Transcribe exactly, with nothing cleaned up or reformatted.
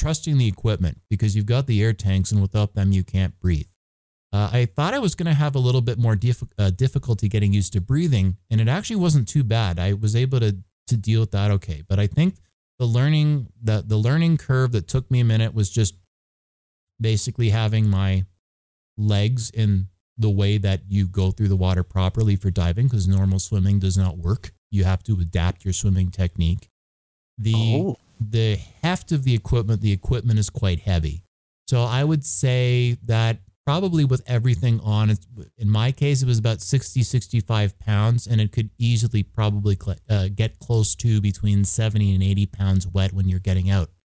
trusting the equipment because you've got the air tanks and without them, you can't breathe. Uh, I thought I was going to have a little bit more dif- uh, difficulty getting used to breathing, and it actually wasn't too bad. I was able to to deal with that okay. But I think the learning the, the learning curve that took me a minute was just basically having my legs in the way that you go through the water properly for diving, because normal swimming does not work. You have to adapt your swimming technique. The Oh. the heft of the equipment, the equipment is quite heavy. So I would say that probably with everything on it, in my case, it was about sixty, sixty-five pounds, and it could easily probably uh, get close to between seventy and eighty pounds wet when you're getting out.